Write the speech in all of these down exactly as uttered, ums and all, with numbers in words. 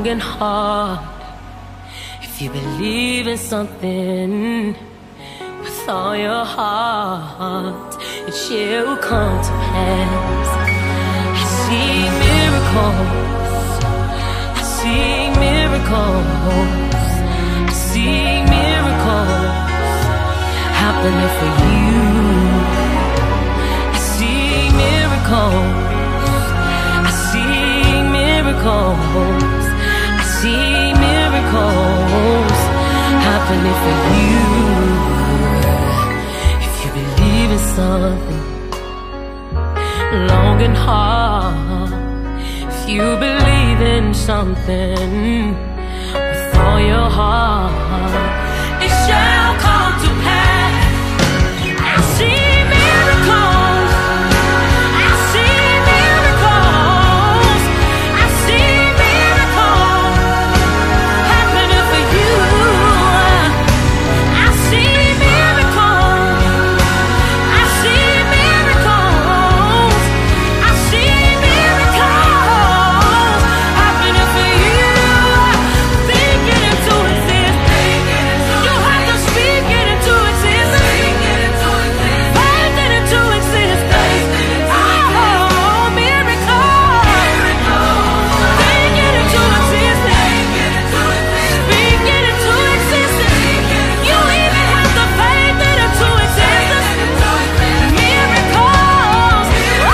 long and hard. If you believe in something with all your heart, it shall come to pass. I see miracles, I see miracles, I see miracles happening for you. I see miracles, I see miracles, I see miracles happening for you. If you believe in something long and hard, if you believe in something with all your heart, it shall come to pass. I see miracles, I see miracles, I see miracles happening for you. I see miracles, I see miracles, I see miracles happening for you. Think it into existence. You have to speak it into existence. Faith it into existence. Oh, miracles. Think it into existence. Speak it into existence. You even have to faith it into existence. Miracles. Oh,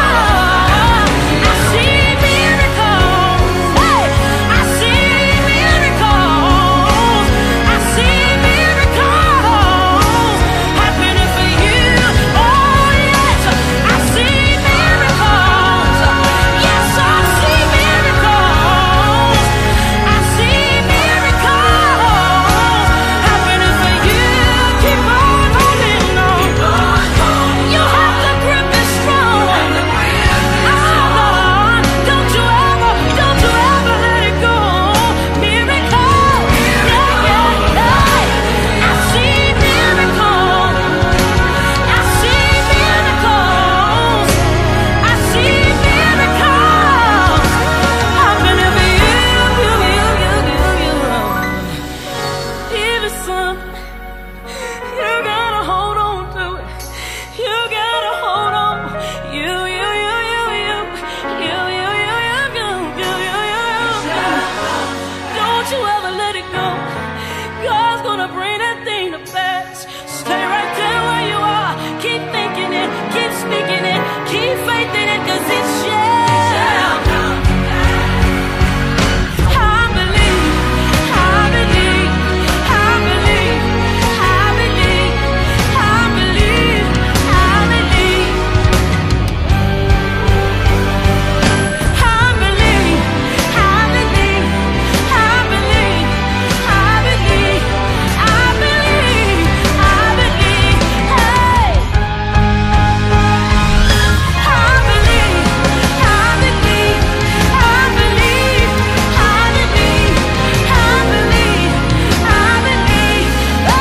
I see miracles. Hey, I see miracles. I see miracles happening for you. Oh yes, I see miracles. Yes, I see miracles. I see miracles happening for you. Keep on holding on. You have to grip it strong. Oh Lord, don't you ever, don't you ever let it go. Miracles, yeah, yeah, yeah. I see miracles. I see miracles. I see miracles happening for you, you, you, you, you, you. Even some, you gotta hold on to it. You gotta hold on. You, you, you, you, you, you, you, you, you, you, you, you, you. Don't you ever let it go. God's gonna bring that thing to pass. Stay right there where you are. Keep thinking it, keep speaking it, keep faith in it, 'cause it shall come. I believe, I believe, I believe, I believe, I believe, I believe. I believe, I believe, I believe, I believe, I believe, I believe, hey. I believe, I believe, I believe, I believe, I believe, I believe, oh,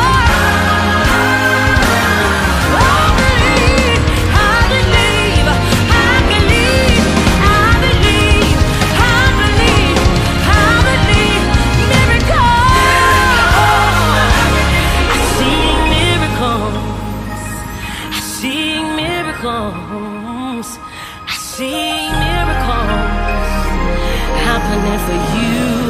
I believe, I believe, I believe, I believe, I believe, I believe, miracles. I see miracles, I see miracles, I see miracles happening for you.